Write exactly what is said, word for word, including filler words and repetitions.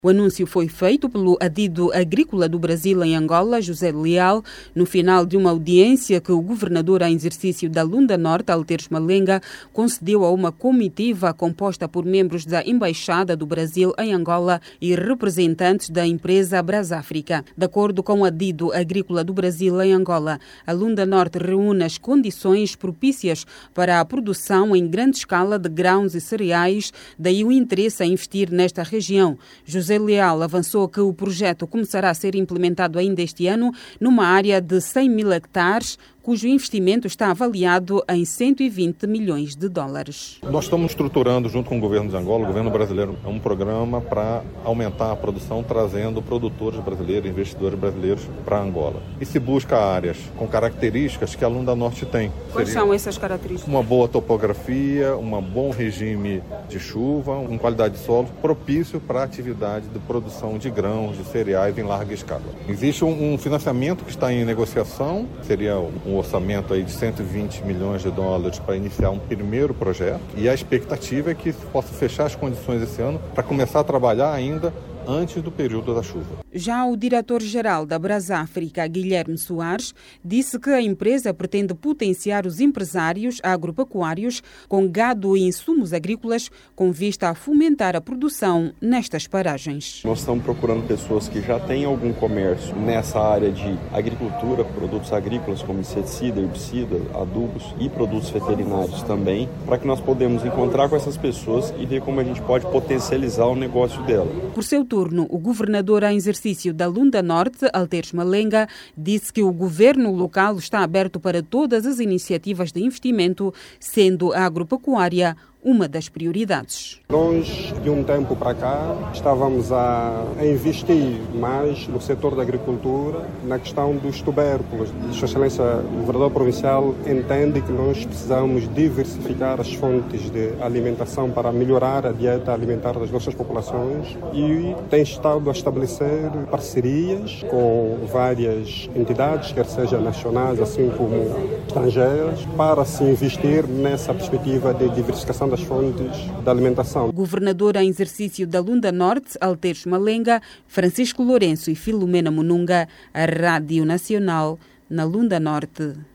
O anúncio foi feito pelo adido agrícola do Brasil em Angola, José Leal, no final de uma audiência que o governador em exercício da Lunda Norte, Alterres Malenga, concedeu a uma comitiva composta por membros da Embaixada do Brasil em Angola e representantes da empresa Brasáfrica. De acordo com o adido agrícola do Brasil em Angola, a Lunda Norte reúne as condições propícias para a produção em grande escala de grãos e cereais, daí o interesse em investir nesta região. José Leal avançou que o projeto começará a ser implementado ainda este ano numa área de cem mil hectares, cujo investimento está avaliado em cento e vinte milhões de dólares. Nós estamos estruturando, junto com o governo de Angola, o governo brasileiro, um programa para aumentar a produção, trazendo produtores brasileiros, investidores brasileiros para Angola. E se busca áreas com características que a Lunda Norte tem. Quais Seria são essas características? Uma boa topografia, um bom regime de chuva, uma qualidade de solo propício para a atividade de produção de grãos, de cereais em larga escala. Existe um financiamento que está em negociação, seria um um orçamento aí de cento e vinte milhões de dólares para iniciar um primeiro projeto, e a expectativa é que possa fechar as condições esse ano para começar a trabalhar ainda antes do período da chuva. Já o diretor-geral da Brasáfrica, Guilherme Soares, disse que a empresa pretende potenciar os empresários agropecuários com gado e insumos agrícolas com vista a fomentar a produção nestas paragens. Nós estamos procurando pessoas que já têm algum comércio nessa área de agricultura, produtos agrícolas como inseticida, herbicida, adubos e produtos veterinários também, para que nós podemos encontrar com essas pessoas e ver como a gente pode potencializar o negócio dela. Por seu turno, o governador em exercício da Lunda Norte, Alterres Malenga, disse que o governo local está aberto para todas as iniciativas de investimento, sendo a agropecuária uma das prioridades. Nós, de um tempo para cá, estávamos a investir mais no setor da agricultura, na questão dos tubérculos. Sua Excelência, o governador provincial entende que nós precisamos diversificar as fontes de alimentação para melhorar a dieta alimentar das nossas populações e tem estado a estabelecer parcerias com várias entidades, quer sejam nacionais, assim como estrangeiras, para se investir nessa perspectiva de diversificação das fontes da alimentação. O governador em exercício da Lunda Norte, Alterres Malenga, Francisco Lourenço e Filomena Mununga, a Rádio Nacional, na Lunda Norte.